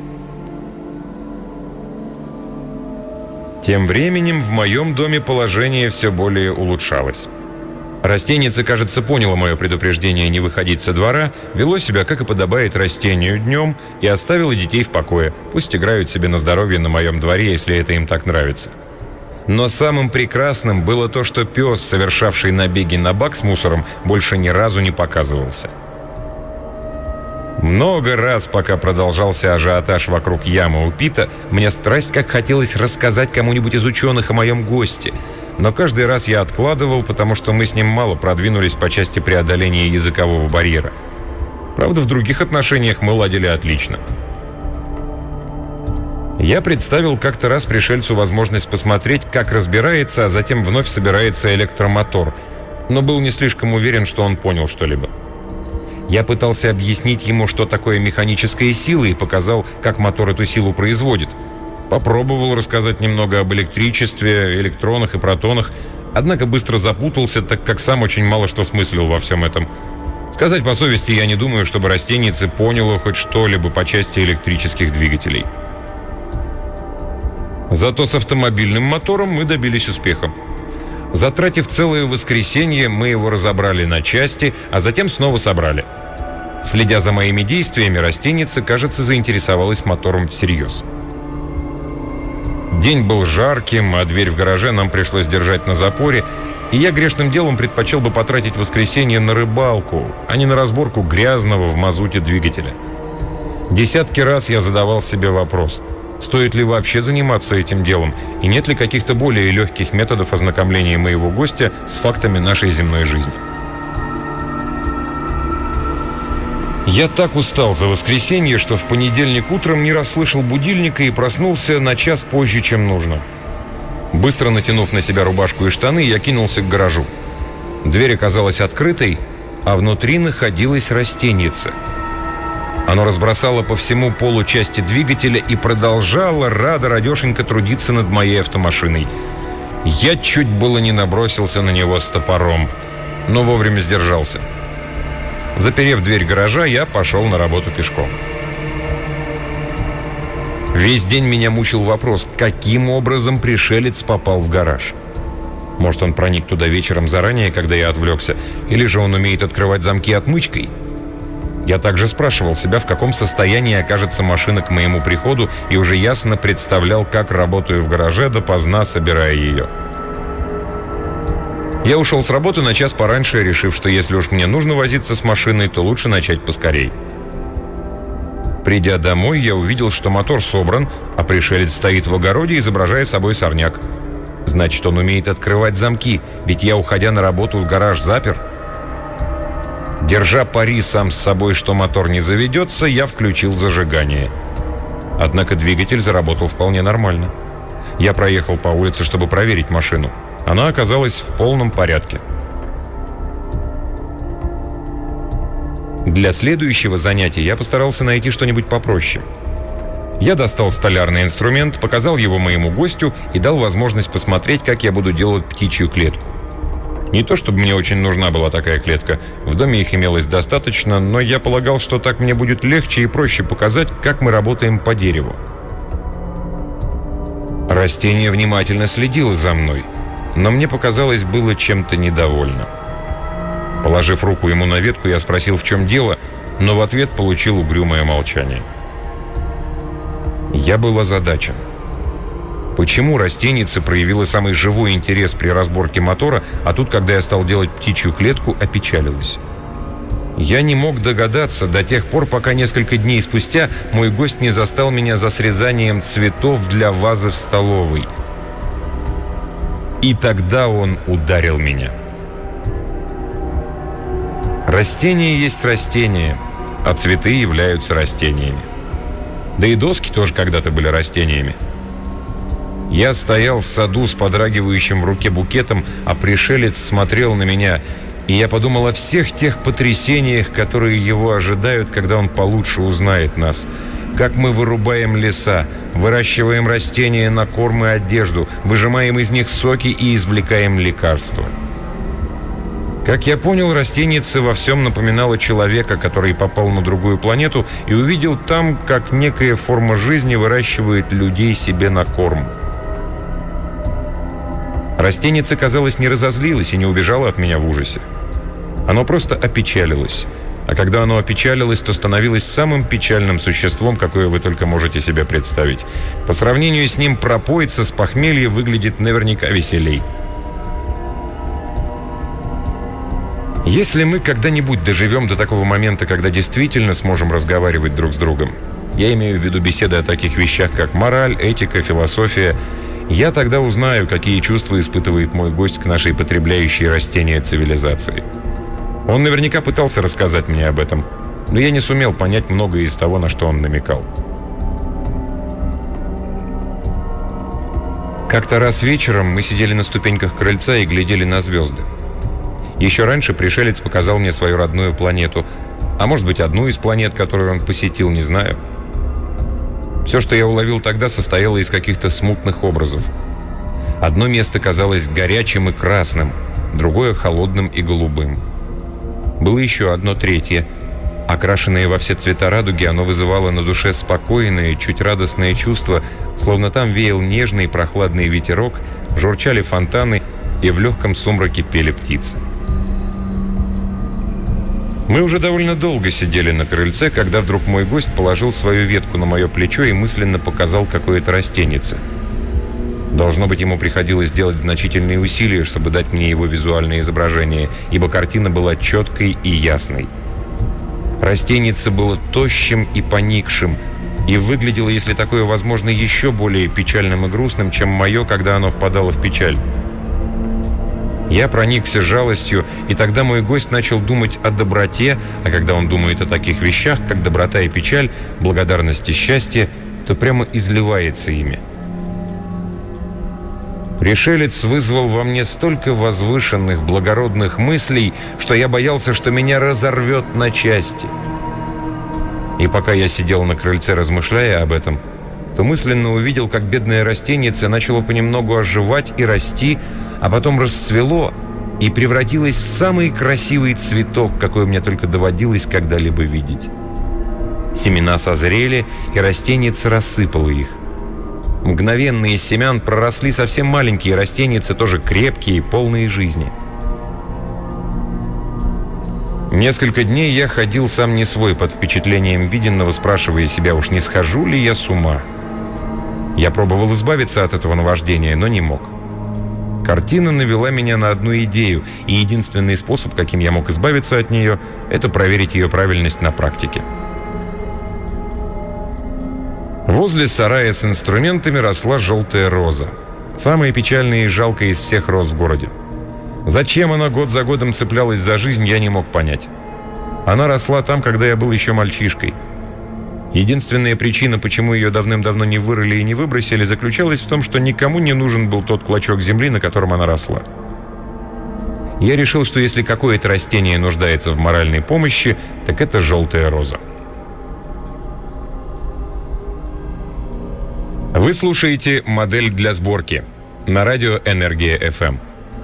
Тем временем в моем доме положение все более улучшалось. Растенице, кажется, поняло мое предупреждение не выходить со двора, вело себя, как и подобает растению, днем и оставило детей в покое. Пусть играют себе на здоровье на моем дворе, если это им так нравится. Но самым прекрасным было то, что пес, совершавший набеги на бак с мусором, больше ни разу не показывался. Много раз, пока продолжался ажиотаж вокруг ямы у Пита, мне страсть как хотелось рассказать кому-нибудь из ученых о моем госте. Но каждый раз я откладывал, потому что мы с ним мало продвинулись по части преодоления языкового барьера. Правда, в других отношениях мы ладили отлично. Я представил как-то раз пришельцу возможность посмотреть, как разбирается, а затем вновь собирается электромотор, но был не слишком уверен, что он понял что-либо. Я пытался объяснить ему, что такое механическая сила, и показал, как мотор эту силу производит. Попробовал рассказать немного об электричестве, электронах и протонах, Однако быстро запутался, так как сам очень мало что смыслил во всем этом. Сказать по совести, я не думаю, чтобы растенице поняло хоть что-либо по части электрических двигателей. Зато с автомобильным мотором мы добились успеха. Затратив целое воскресенье, мы его разобрали на части, а затем снова собрали. Следя за моими действиями, растеница, кажется, заинтересовалась мотором всерьез. День был жарким, а дверь в гараже нам пришлось держать на запоре, и я грешным делом предпочел бы потратить воскресенье на рыбалку, а не на разборку грязного в мазуте двигателя. Десятки раз я задавал себе вопрос, стоит ли вообще заниматься этим делом, и нет ли каких-то более легких методов ознакомления моего гостя с фактами нашей земной жизни. Я так устал за воскресенье, что в понедельник утром не расслышал будильника и проснулся на час позже, чем нужно. Быстро натянув на себя рубашку и штаны, я кинулся к гаражу. Дверь оказалась открытой, а внутри находилась растеница. Оно разбросало по всему полу части двигателя и продолжало радо-радешенько трудиться над моей автомашиной. Я чуть было не набросился на него с топором, но вовремя сдержался. Заперев дверь гаража, я пошел на работу пешком. Весь день меня мучил вопрос, каким образом пришелец попал в гараж. Может, он проник туда вечером заранее, когда я отвлекся, или же он умеет открывать замки отмычкой? Я также спрашивал себя, в каком состоянии окажется машина к моему приходу, и уже ясно представлял, как работаю в гараже, допоздна собирая ее. Я ушел с работы на час пораньше, решив, что если уж мне нужно возиться с машиной, то лучше начать поскорей. Придя домой, я увидел, что мотор собран, а пришелец стоит в огороде, изображая собой сорняк. Значит, он умеет открывать замки, ведь я, уходя на работу, гараж запер. Держа пари сам с собой, что мотор не заведется, я включил зажигание. Однако двигатель заработал вполне нормально. Я проехал по улице, чтобы проверить машину. Она оказалась в полном порядке. Для следующего занятия я постарался найти что-нибудь попроще. Я достал столярный инструмент, показал его моему гостю и дал возможность посмотреть, как я буду делать птичью клетку. Не то чтобы мне очень нужна была такая клетка, в доме их имелось достаточно, но я полагал, что так мне будет легче и проще показать, как мы работаем по дереву. Растение внимательно следило за мной, но мне показалось, было чем-то недовольно. Положив руку ему на ветку, я спросил, в чем дело, но в ответ получил угрюмое молчание. Я был озадачен. Почему растеница проявила самый живой интерес при разборке мотора, а тут, когда я стал делать птичью клетку, опечалилась? Я не мог догадаться до тех пор, пока несколько дней спустя мой гость не застал меня за срезанием цветов для вазы в столовой. И тогда он ударил меня. Растение есть растение, а цветы являются растениями. Да и доски тоже когда-то были растениями. Я стоял в саду с подрагивающим в руке букетом, а пришелец смотрел на меня, и я подумал о всех тех потрясениях, которые его ожидают, когда он получше узнает нас. Как мы вырубаем леса, выращиваем растения на корм и одежду, выжимаем из них соки и извлекаем лекарства. Как я понял, растеница во всем напоминала человека, который попал на другую планету и увидел там, как некая форма жизни выращивает людей себе на корм. Растеница, казалось, не разозлилась и не убежала от меня в ужасе. Оно просто опечалилось. А когда оно опечалилось, то становилось самым печальным существом, какое вы только можете себе представить. По сравнению с ним пропоица с похмелья выглядит наверняка веселей. Если мы когда-нибудь доживем до такого момента, когда действительно сможем разговаривать друг с другом, я имею в виду беседы о таких вещах, как мораль, этика, философия, я тогда узнаю, какие чувства испытывает мой гость к нашей потребляющей растения цивилизации. Он наверняка пытался рассказать мне об этом, но я не сумел понять многое из того, на что он намекал. Как-то раз вечером мы сидели на ступеньках крыльца и глядели на звезды. Еще раньше пришелец показал мне свою родную планету, а может быть, одну из планет, которую он посетил, не знаю. Все, что я уловил тогда, состояло из каких-то смутных образов. Одно место казалось горячим и красным, другое — холодным и голубым. Было еще одно третье. Окрашенное во все цвета радуги, оно вызывало на душе спокойное, чуть радостное чувство, словно там веял нежный прохладный ветерок, журчали фонтаны и в легком сумраке пели птицы. Мы уже довольно долго сидели на крыльце, когда вдруг мой гость положил свою ветку на мое плечо и мысленно показал какое-то растенице. Должно быть, ему приходилось делать значительные усилия, чтобы дать мне его визуальное изображение, ибо картина была четкой и ясной. Растенице было тощим и поникшим, и выглядело, если такое возможно, еще более печальным и грустным, чем мое, когда оно впадало в печаль. Я проникся жалостью, и тогда мой гость начал думать о доброте, а когда он думает о таких вещах, как доброта и печаль, благодарность и счастье, то прямо изливается ими. Пришелец вызвал во мне столько возвышенных, благородных мыслей, что я боялся, что меня разорвет на части. И пока я сидел на крыльце, размышляя об этом, то мысленно увидел, как бедное растенице начало понемногу оживать и расти, а потом расцвело и превратилось в самый красивый цветок, какой мне только доводилось когда-либо видеть. Семена созрели, и растенице рассыпало их. Мгновенно из семян проросли совсем маленькие растеницы, тоже крепкие и полные жизни. Несколько дней я ходил сам не свой под впечатлением виденного, спрашивая себя, уж не схожу ли я с ума. Я пробовал избавиться от этого наваждения, но не мог. Картина навела меня на одну идею, и единственный способ, каким я мог избавиться от нее, это проверить ее правильность на практике. Возле сарая с инструментами росла желтая роза. Самая печальная и жалкая из всех роз в городе. Зачем она год за годом цеплялась за жизнь, я не мог понять. Она росла там, когда я был еще мальчишкой. Единственная причина, почему ее давным-давно не вырыли и не выбросили, заключалась в том, что никому не нужен был тот клочок земли, на котором она росла. Я решил, что если какое-то растение нуждается в моральной помощи, так это желтая роза. Вы слушаете «Модель для сборки» на радио «Энергия эф эм».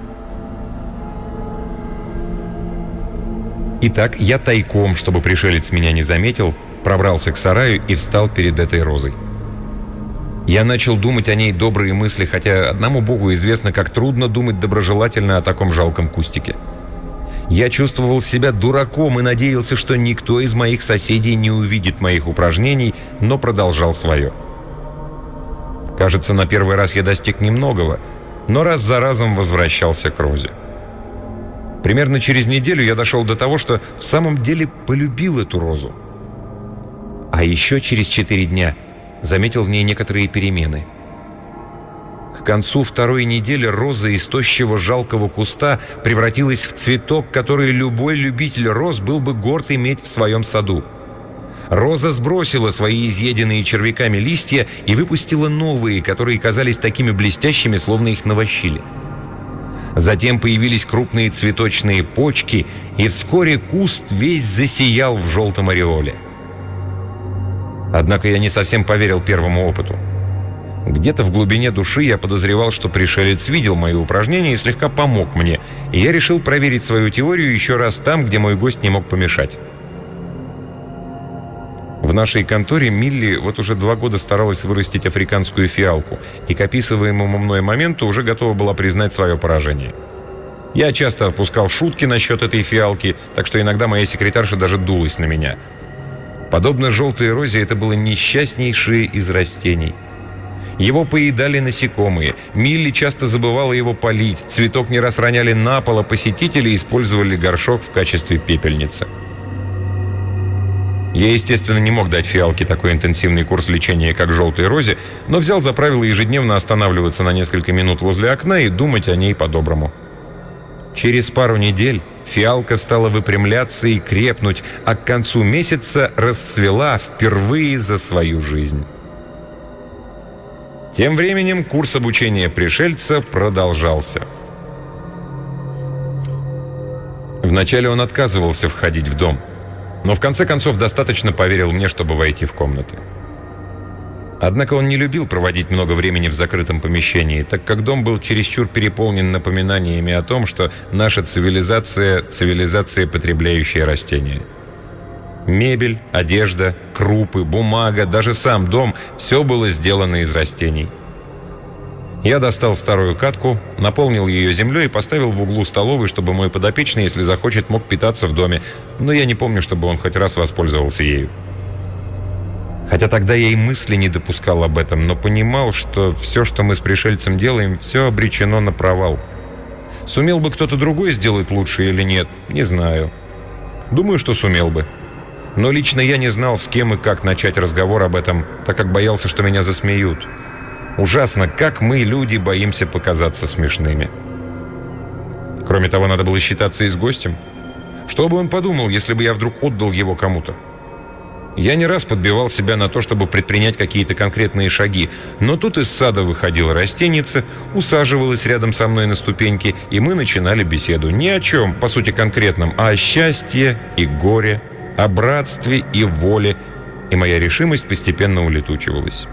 Итак, я тайком, чтобы пришелец меня не заметил, пробрался к сараю и встал перед этой розой. Я начал думать о ней добрые мысли, хотя одному Богу известно, как трудно думать доброжелательно о таком жалком кустике. Я чувствовал себя дураком и надеялся, что никто из моих соседей не увидит моих упражнений, но продолжал свое. Кажется, на первый раз я достиг немногого, но раз за разом возвращался к розе. Примерно через неделю я дошел до того, что в самом деле полюбил эту розу. А еще через четыре дня заметил в ней некоторые перемены. К концу второй недели роза из тощего жалкого куста превратилась в цветок, который любой любитель роз был бы горд иметь в своем саду. Роза сбросила свои изъеденные червяками листья и выпустила новые, которые казались такими блестящими, словно их навощили. Затем появились крупные цветочные почки, и вскоре куст весь засиял в желтом ореоле. Однако я не совсем поверил первому опыту. Где-то в глубине души я подозревал, что пришелец видел мои упражнения и слегка помог мне, и я решил проверить свою теорию еще раз там, где мой гость не мог помешать. В нашей конторе Милли вот уже два года старалась вырастить африканскую фиалку, и к описываемому мной моменту уже готова была признать свое поражение. Я часто отпускал шутки насчет этой фиалки, так что иногда моя секретарша даже дулась на меня. Подобно желтой розе, это было несчастнейшее из растений. Его поедали насекомые, Милли часто забывала его полить, цветок не раз роняли на пол, а посетители использовали горшок в качестве пепельницы. Я, естественно, не мог дать фиалке такой интенсивный курс лечения, как желтой розе, но взял за правило ежедневно останавливаться на несколько минут возле окна и думать о ней по-доброму. Через пару недель фиалка стала выпрямляться и крепнуть, а к концу месяца расцвела впервые за свою жизнь. Тем временем курс обучения пришельца продолжался. Вначале он отказывался входить в дом, но в конце концов достаточно поверил мне, чтобы войти в комнаты. Однако он не любил проводить много времени в закрытом помещении, так как дом был чересчур переполнен напоминаниями о том, что наша цивилизация – цивилизация, потребляющая растения. Мебель, одежда, крупы, бумага, даже сам дом – все было сделано из растений. Я достал старую катку, наполнил ее землей и поставил в углу столовой, чтобы мой подопечный, если захочет, мог питаться в доме, но я не помню, чтобы он хоть раз воспользовался ею. Хотя тогда я и мысли не допускал об этом, но понимал, что все, что мы с пришельцем делаем, все обречено на провал. Сумел бы кто-то другой сделать лучше или нет, не знаю. Думаю, что сумел бы. Но лично я не знал, с кем и как начать разговор об этом, так как боялся, что меня засмеют. Ужасно, как мы, люди, боимся показаться смешными. Кроме того, надо было считаться и с гостем. Что бы он подумал, если бы я вдруг отдал его кому-то? Я не раз подбивал себя на то, чтобы предпринять какие-то конкретные шаги, но тут из сада выходила растеница, усаживалась рядом со мной на ступеньки, и мы начинали беседу ни о чем, по сути, конкретном, а о счастье и горе, о братстве и воле, и моя решимость постепенно улетучивалась.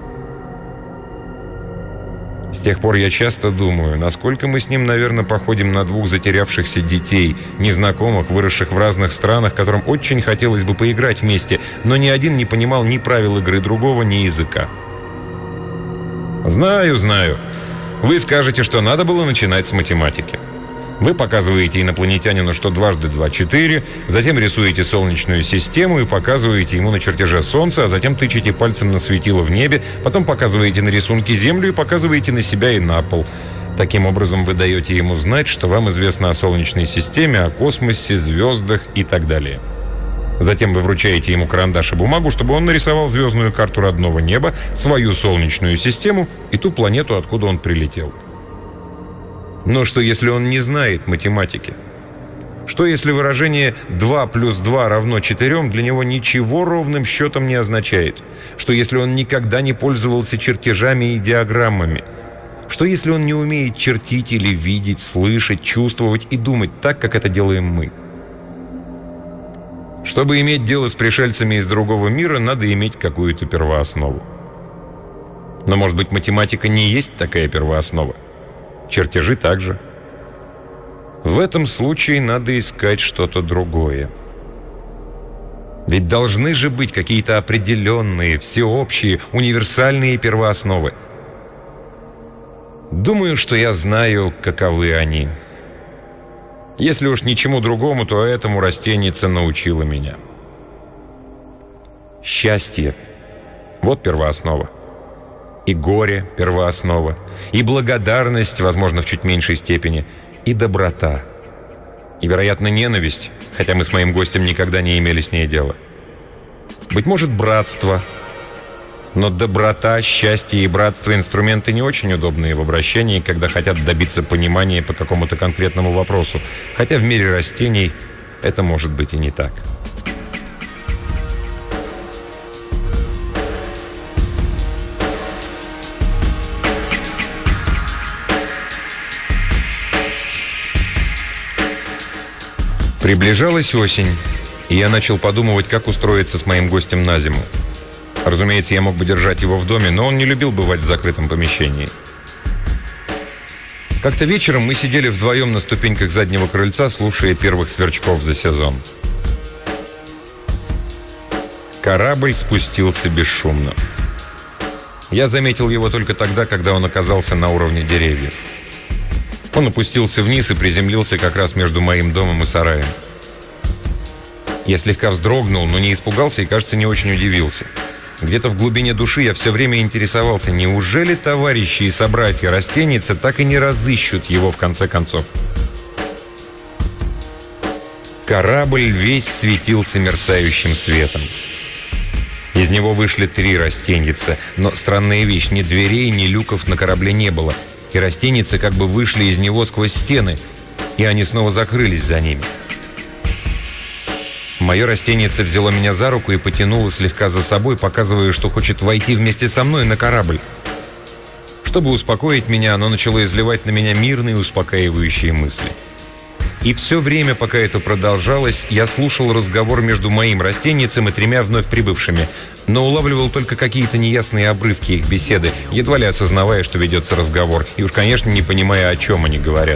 С тех пор я часто думаю, насколько мы с ним, наверное, походим на двух затерявшихся детей, незнакомых, выросших в разных странах, которым очень хотелось бы поиграть вместе, но ни один не понимал ни правил игры другого, ни языка. Знаю, знаю. Вы скажете, что надо было начинать с математики. Вы показываете инопланетянину, что дважды два – четыре, затем рисуете солнечную систему и показываете ему на чертеже Солнца, а затем тычете пальцем на светило в небе, потом показываете на рисунке Землю и показываете на себя и на пол. Таким образом, вы даете ему знать, что вам известно о Солнечной системе, о космосе, звездах и так далее. Затем вы вручаете ему карандаш и бумагу, чтобы он нарисовал звездную карту родного неба, свою Солнечную систему и ту планету, откуда он прилетел. Но что, если он не знает математики? Что, если выражение два плюс два равно четырем для него ничего ровным счетом не означает? Что, если он никогда не пользовался чертежами и диаграммами? Что, если он не умеет чертить или видеть, слышать, чувствовать и думать так, как это делаем мы? Чтобы иметь дело с пришельцами из другого мира, надо иметь какую-то первооснову. Но, может быть, математика не есть такая первооснова? Чертежи также. В этом случае надо искать что-то другое. Ведь должны же быть какие-то определенные, всеобщие, универсальные первоосновы. Думаю, что я знаю, каковы они. Если уж ничему другому, то этому растеница научила меня. Счастье – вот первооснова. И горе – первооснова, и благодарность, возможно, в чуть меньшей степени, и доброта, и, вероятно, ненависть, хотя мы с моим гостем никогда не имели с ней дела. Быть может, братство, но доброта, счастье и братство – инструменты не очень удобные в обращении, когда хотят добиться понимания по какому-то конкретному вопросу, хотя в мире растений это может быть и не так. Приближалась осень, и я начал подумывать, как устроиться с моим гостем на зиму. Разумеется, я мог бы держать его в доме, но он не любил бывать в закрытом помещении. Как-то вечером мы сидели вдвоем на ступеньках заднего крыльца, слушая первых сверчков за сезон. Корабль спустился бесшумно. Я заметил его только тогда, когда он оказался на уровне деревьев. Он опустился вниз и приземлился как раз между моим домом и сараем. Я слегка вздрогнул, но не испугался и, кажется, не очень удивился. Где-то в глубине души я все время интересовался, неужели товарищи и собратья растеницы так и не разыщут его в конце концов. Корабль весь светился мерцающим светом. Из него вышли три растеницы, но странная вещь, ни дверей, ни люков на корабле не было. И растеницы как бы вышли из него сквозь стены, и они снова закрылись за ними. Мое растенице взяло меня за руку и потянуло слегка за собой, показывая, что хочет войти вместе со мной на корабль. Чтобы успокоить меня, оно начало изливать на меня мирные, успокаивающие мысли. И все время, пока это продолжалось, я слушал разговор между моим растенницем и тремя вновь прибывшими, но улавливал только какие-то неясные обрывки их беседы, едва ли осознавая, что ведется разговор, и уж, конечно, не понимая, о чем они говорят.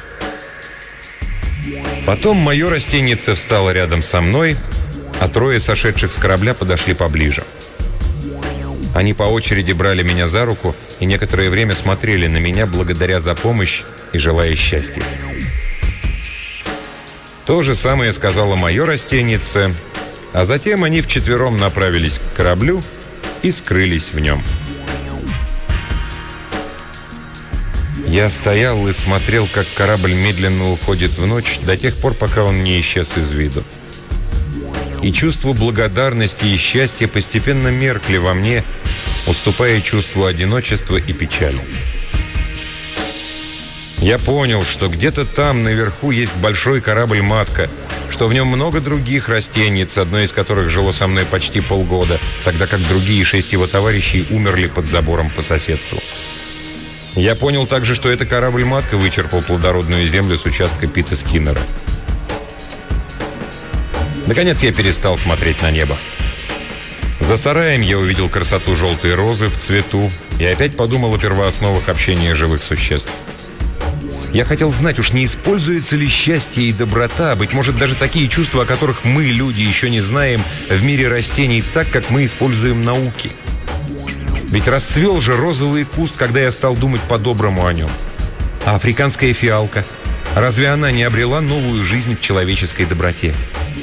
Потом мое растеннице встало рядом со мной, а трое сошедших с корабля подошли поближе. Они по очереди брали меня за руку и некоторое время смотрели на меня, благодаря за помощь и желая счастья. То же самое сказала мое растеннице, а затем они вчетвером направились к кораблю и скрылись в нем. Я стоял и смотрел, как корабль медленно уходит в ночь до тех пор, пока он не исчез из виду. И чувство благодарности и счастья постепенно меркли во мне, уступая чувству одиночества и печали. Я понял, что где-то там наверху есть большой корабль-матка, что в нем много других растенниц, одно из которых жило со мной почти полгода, тогда как другие шесть его товарищей умерли под забором по соседству. Я понял также, что это корабль-матка вычерпал плодородную землю с участка Пита Скиннера. Наконец я перестал смотреть на небо. За сараем я увидел красоту желтой розы в цвету и опять подумал о первоосновах общения живых существ. Я хотел знать, уж не используется ли счастье и доброта, быть может, даже такие чувства, о которых мы, люди, еще не знаем, в мире растений так, как мы используем науки. Ведь расцвел же розовый куст, когда я стал думать по-доброму о нем. А африканская фиалка, разве она не обрела новую жизнь в человеческой доброте?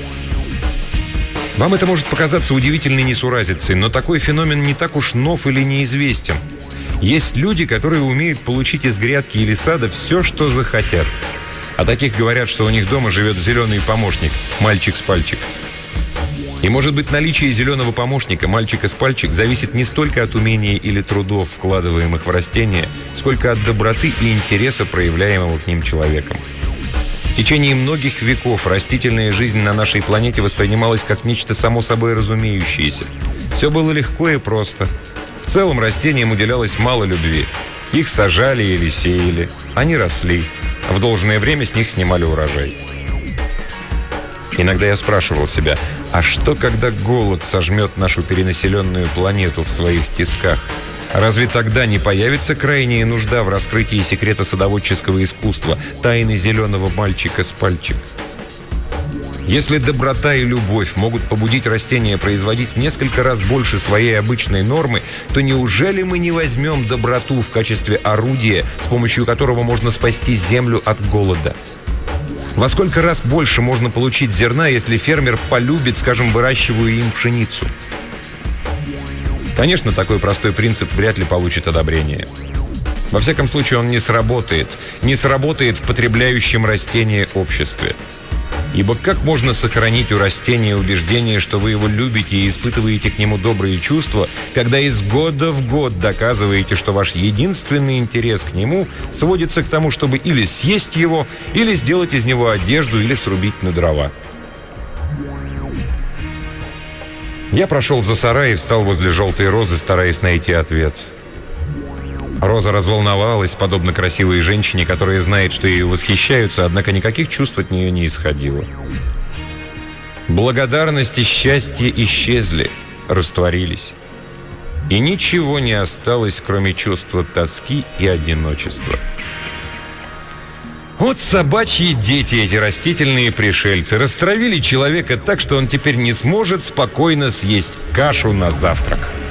Вам это может показаться удивительной несуразицей, но такой феномен не так уж нов или неизвестен. Есть люди, которые умеют получить из грядки или сада все, что захотят. О таких говорят, что у них дома живет зеленый помощник, мальчик с пальчик. И, может быть, наличие зеленого помощника, мальчика с пальчик, зависит не столько от умения или трудов, вкладываемых в растения, сколько от доброты и интереса, проявляемого к ним человеком. В течение многих веков растительная жизнь на нашей планете воспринималась как нечто само собой разумеющееся. Все было легко и просто. В целом растениям уделялось мало любви. Их сажали или сеяли, они росли, а в должное время с них снимали урожай. Иногда я спрашивал себя, а что, когда голод сожмет нашу перенаселенную планету в своих тисках? Разве тогда не появится крайняя нужда в раскрытии секрета садоводческого искусства, тайны зеленого мальчика с пальчик? Если доброта и любовь могут побудить растения производить в несколько раз больше своей обычной нормы, то неужели мы не возьмем доброту в качестве орудия, с помощью которого можно спасти землю от голода? Во сколько раз больше можно получить зерна, если фермер полюбит, скажем, выращиваю им пшеницу? Конечно, такой простой принцип вряд ли получит одобрение. Во всяком случае, он не сработает. Не сработает в потребляющем растения обществе. Ибо как можно сохранить у растения убеждение, что вы его любите и испытываете к нему добрые чувства, когда из года в год доказываете, что ваш единственный интерес к нему сводится к тому, чтобы или съесть его, или сделать из него одежду, или срубить на дрова? Я прошел за сарай и встал возле желтой розы, стараясь найти ответ. Роза разволновалась, подобно красивой женщине, которая знает, что ею восхищаются, однако никаких чувств от нее не исходило. Благодарность и счастье исчезли, растворились. И ничего не осталось, кроме чувства тоски и одиночества. Вот собачьи дети, эти растительные пришельцы, растравили человека так, что он теперь не сможет спокойно съесть кашу на завтрак.